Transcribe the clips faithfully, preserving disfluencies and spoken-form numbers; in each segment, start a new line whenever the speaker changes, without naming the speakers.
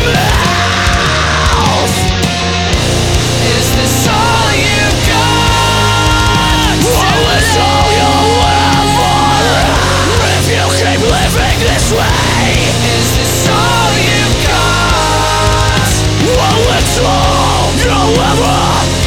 mouth. Is this all you got? Well, it's all you'll live for if you keep living this way. Is this all you got? Well, it's all you'll ever have.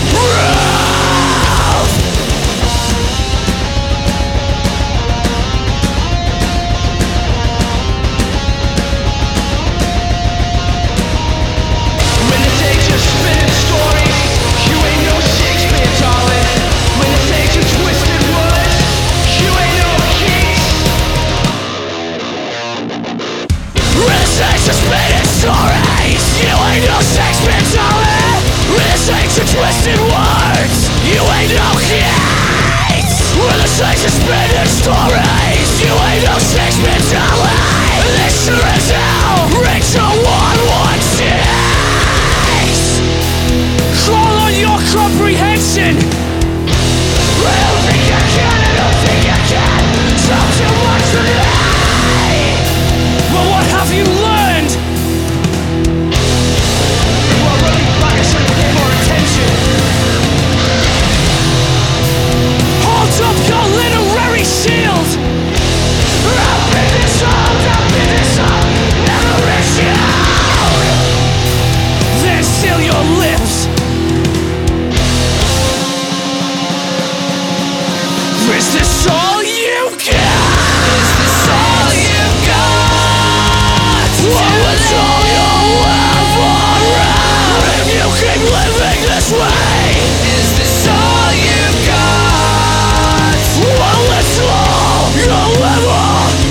When the takes are spinning stories, you ain't no Shakespeare, darling. When the takes are twisted words, you ain't no Keats.
When the takes are spinning stories, you ain't no Shakespeare, darling. When the takes are twisted words, you ain't no Keats. When the takes are spinning stories, you ain't no Shakespeare, darling. This sure is how Rachel one one six. Call on your comprehension. I don't think I can, I don't think I can talk too much today. But what have you learned?
Well, really, like I said, pay more attention.
Hold up your literary shield. I'll pick this up, I'll pick this up, never reach you. Then seal your lips. Is this all you got? Is this all you got? Well, it's all you'll ever have if you keep living this way. Is this all you got? Well, it's all you'll ever have.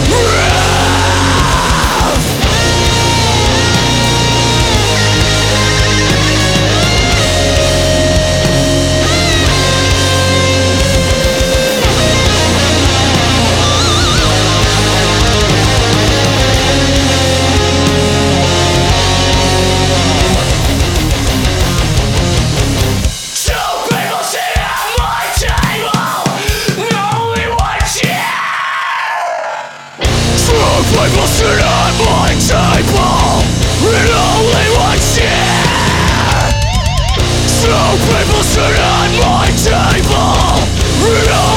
Two people sit at my table, only one chair. Two people sit at my table, and only one chair. Two people sit at my table, and only